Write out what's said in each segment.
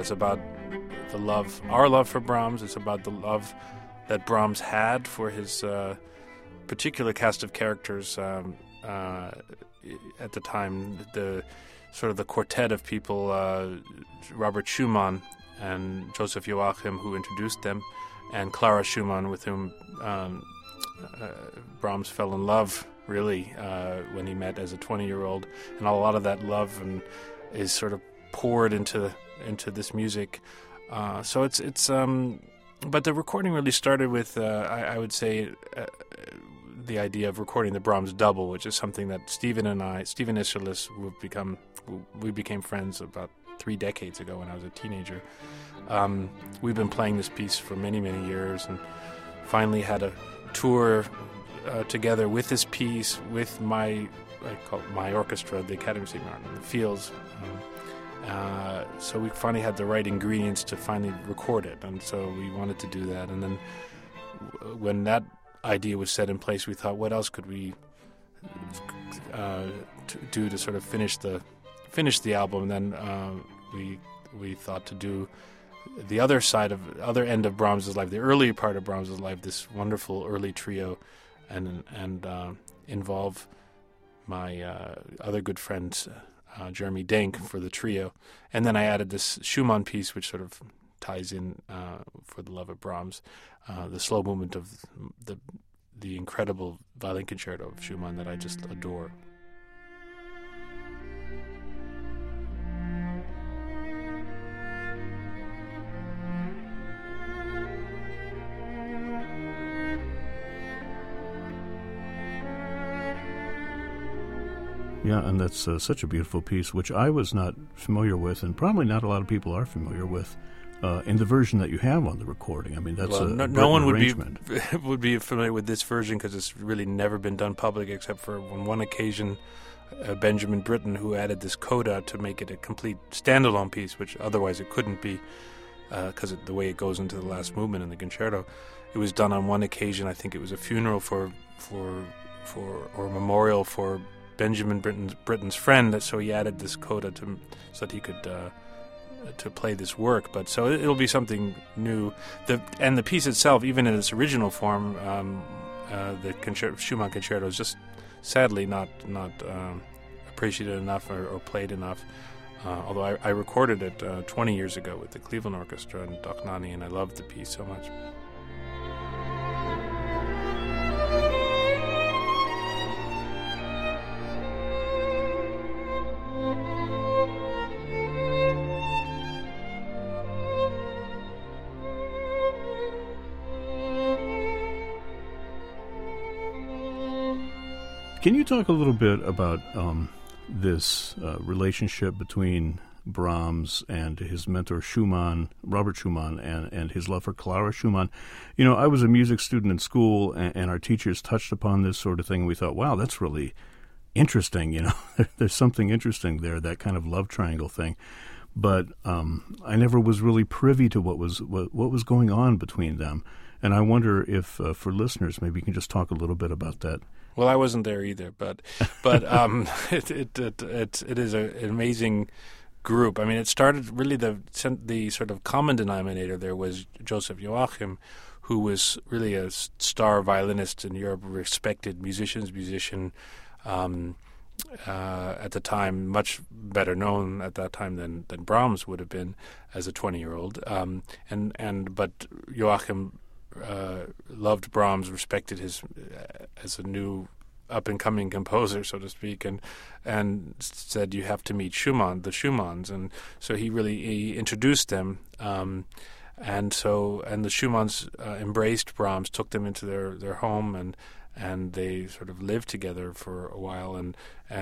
It's about our love for Brahms. It's about the love that Brahms had for his particular cast of characters at the time. The quartet of people, Robert Schumann and Joseph Joachim, who introduced them, and Clara Schumann, with whom Brahms fell in love, really, when he met as a 20-year-old. And a lot of that love is sort of poured into this music. So it's but the recording really started with, I would say, the idea of recording the Brahms double, which is something that Stephen Isserlis, we became friends about 3 decades ago when I was a teenager. We've been playing this piece for many, many years, and finally had a tour together with this piece, with my orchestra, the Academy St. Martin, the Fields. So we finally had the right ingredients to finally record it, and so we wanted to do that. And then when that idea was set in place, we thought, what else could we do to sort of finish the album? And then we thought to do the other end of Brahms' life, the early part of Brahms' life, this wonderful early trio, and involve my other good friend Jeremy Denk for the trio. And then I added this Schumann piece, which sort of ties in for the love of Brahms, the slow movement of the incredible violin concerto of Schumann that I just adore. Yeah, and that's such a beautiful piece, which I was not familiar with, and probably not a lot of people are familiar with, in the version that you have on the recording. I mean, that's no one arrangement. would be familiar with this version because it's really never been done public, except for on one occasion, Benjamin Britten, who added this coda to make it a complete standalone piece, which otherwise it couldn't be because the way it goes into the last movement in the concerto. It was done on one occasion. I think it was a funeral or a memorial for Benjamin Britten's friend, so he added this coda so that he could to play this work. But so it'll be something new. The piece itself, even in its original form, the Schumann concerto is just sadly not appreciated enough or played enough. Although I recorded it 20 years ago with the Cleveland Orchestra and Dochnani, and I loved the piece so much. Can you talk a little bit about this relationship between Brahms and his mentor Schumann, Robert Schumann, and his love for Clara Schumann? You know, I was a music student in school, and our teachers touched upon this sort of thing, and we thought, wow, that's really interesting, you know. There's something interesting there, that kind of love triangle thing. But I never was really privy to what was going on between them. And I wonder if, for listeners, maybe you can just talk a little bit about that. Well, I wasn't there either, but it is an amazing group. I mean, it started really the sort of common denominator there was Joseph Joachim, who was really a star violinist in Europe, respected musician at the time, much better known at that time than Brahms would have been as a 20-year-old. But Joachim loved Brahms, respected his as a new up-and-coming composer, so to speak, and said, you have to meet Schumann, the Schumanns. And so he introduced them, and the Schumanns embraced Brahms, took them into their home, and they sort of lived together for a while, and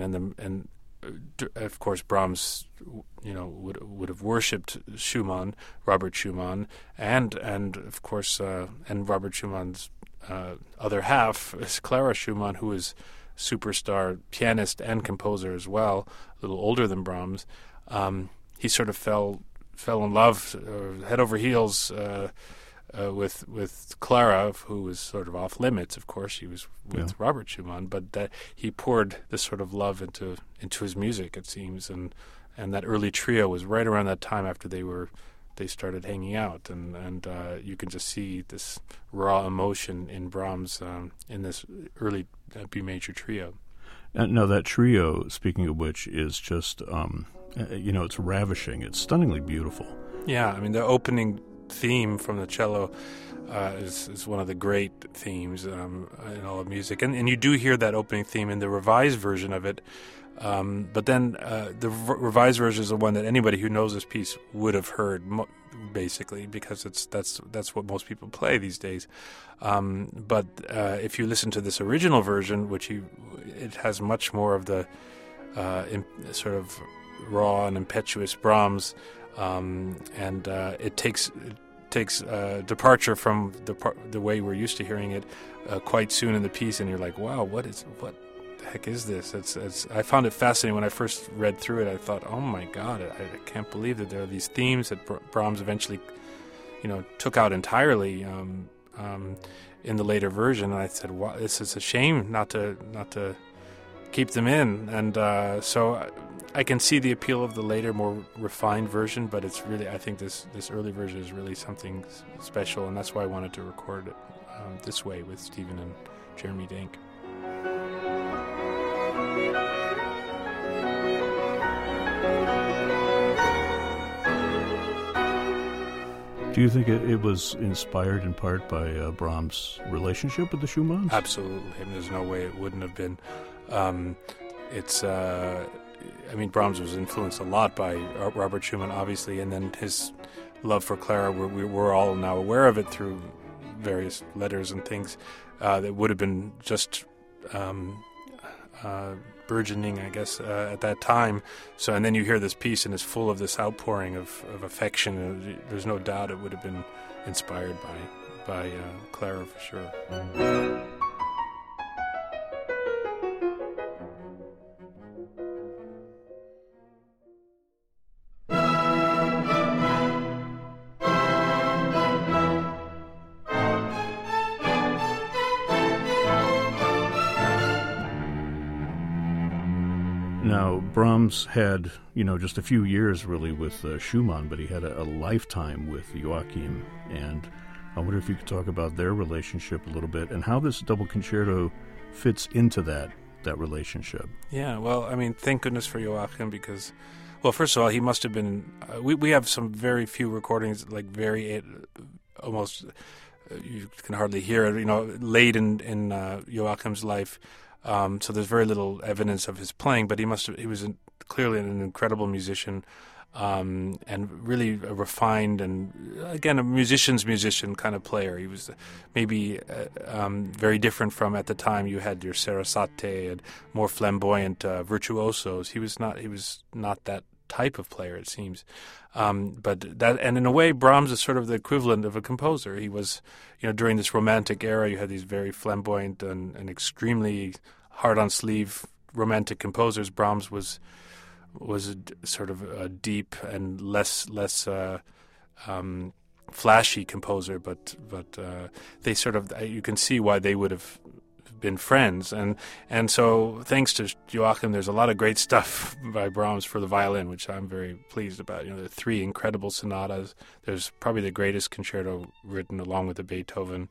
of course Brahms, you know, would have worshipped Schumann, Robert Schumann, and of course and Robert Schumann's other half is Clara Schumann, who is superstar pianist and composer as well, a little older than Brahms. He sort of fell in love head over heels with Clara, who was sort of off limits. Of course, she was with Robert Schumann, but that he poured this sort of love into his music, it seems, and and that early trio was right around that time after they started hanging out, and you can just see this raw emotion in Brahms in this early B major trio. Now that trio, speaking of which, is just it's ravishing. It's stunningly beautiful. Yeah, I mean the opening theme from the cello is one of the great themes in all of music, and you do hear that opening theme in the revised version of it. But then the revised version is the one that anybody who knows this piece would have heard, basically, because that's what most people play these days. But if you listen to this original version, it has much more of the sort of raw and impetuous Brahms, and it takes departure from the way we're used to hearing it quite soon in the piece, and you're like, wow, what the heck is this? I found it fascinating when I first read through it. I thought, oh my God, I can't believe that there are these themes that Brahms eventually, took out entirely in the later version. And I said, wow, this is a shame not to keep them in. And so I can see the appeal of the later, more refined version, but it's really, I think this early version is really something special, and that's why I wanted to record it this way with Stephen and Jeremy Dink. Do you think it was inspired in part by Brahms' relationship with the Schumanns? Absolutely. I mean, there's no way it wouldn't have been. Brahms was influenced a lot by Robert Schumann, obviously, and then his love for Clara, we're all now aware of it through various letters and things that would have been just burgeoning, I guess, at that time. So, and then you hear this piece, and it's full of this outpouring of affection. There's no doubt it would have been inspired by Clara for sure. Now, Brahms had, just a few years really with Schumann, but he had a lifetime with Joachim. And I wonder if you could talk about their relationship a little bit and how this double concerto fits into that relationship. Yeah, well, I mean, thank goodness for Joachim because, well, first of all, he must have been, we have some very few recordings, like very, almost, you can hardly hear it, late in Joachim's life. So there's very little evidence of his playing, but he was clearly an incredible musician, and really a refined and, again, a musician's musician kind of player. He was maybe very different from, at the time, you had your Sarasate and more flamboyant virtuosos. He was not that type of player, it seems. But that, and in a way, Brahms is sort of the equivalent of a composer. He was, during this Romantic era, you had these very flamboyant and extremely hard-on-sleeve romantic composers. Brahms was sort of a deep and less flashy composer, but they sort of, you can see why they would have been friends, and so thanks to Joachim, there's a lot of great stuff by Brahms for the violin, which I'm very pleased about. There are 3 incredible sonatas. There's probably the greatest concerto written along with the Beethoven,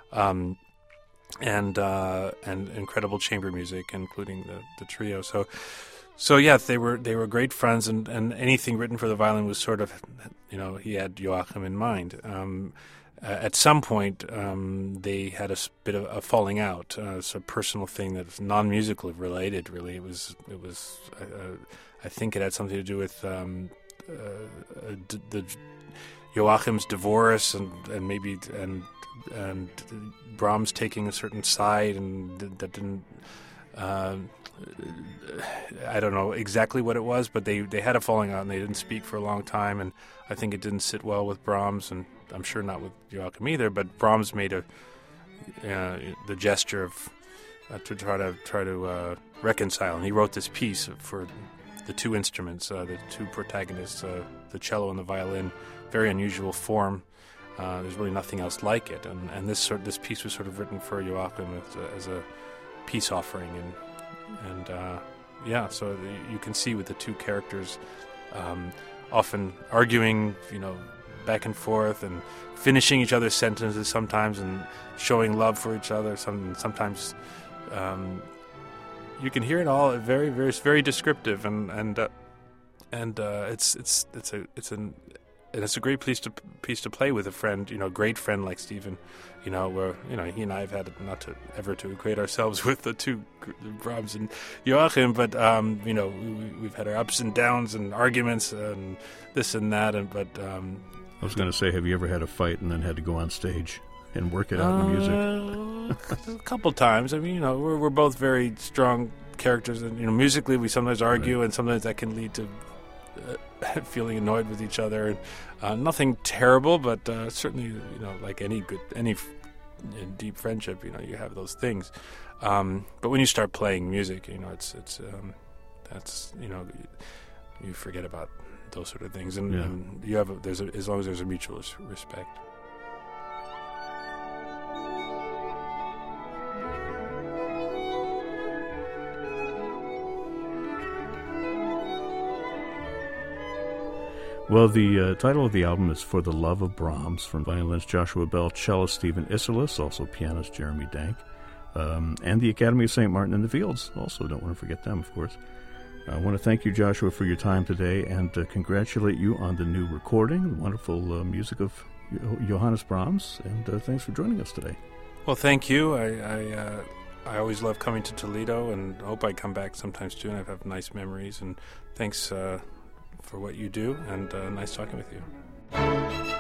and incredible chamber music, including the trio. So yeah, they were great friends, and anything written for the violin was sort of, he had Joachim in mind. At some point, they had a bit of a falling out. It's a personal thing that was non-musical related. Really, it was. I think it had something to do with the Joachim's divorce, and maybe Brahms taking a certain side, and that didn't. I don't know exactly what it was, but they had a falling out, and they didn't speak for a long time, and I think it didn't sit well with Brahms, and I'm sure not with Joachim either. But Brahms made the gesture of to try to reconcile, and he wrote this piece for the 2 instruments, the 2 protagonists, the cello and the violin. Very unusual form. There's really nothing else like it, and this piece was sort of written for Joachim as a peace offering, and so you can see with the two characters often arguing, back and forth and finishing each other's sentences sometimes and showing love for each other. Sometimes you can hear it all. Very, very, very descriptive, and it's a great piece to play with a friend, great friend like Stephen, where he and I have had not to ever to equate ourselves with the two Brahms and Joachim, but we've had our ups and downs and arguments and this and that, but I was going to say, have you ever had a fight and then had to go on stage and work it out in the music? A couple times. I mean, we're both very strong characters, and musically we sometimes argue, right. And sometimes that can lead to feeling annoyed with each other. Nothing terrible, but certainly, like any deep friendship, you have those things. But when you start playing music, you forget about those sort of things, and you have as long as there's a mutual respect. Well, the title of the album is For the Love of Brahms, from violinist Joshua Bell, cellist Stephen Isserlis, also pianist Jeremy Dank, and the Academy of St. Martin in the Fields. Also, don't want to forget them, of course. I want to thank you, Joshua, for your time today, and congratulate you on the new recording, the wonderful music of Johannes Brahms, and thanks for joining us today. Well, thank you. I always love coming to Toledo, and hope I come back sometime soon. I have nice memories, and thanks for what you do, and nice talking with you.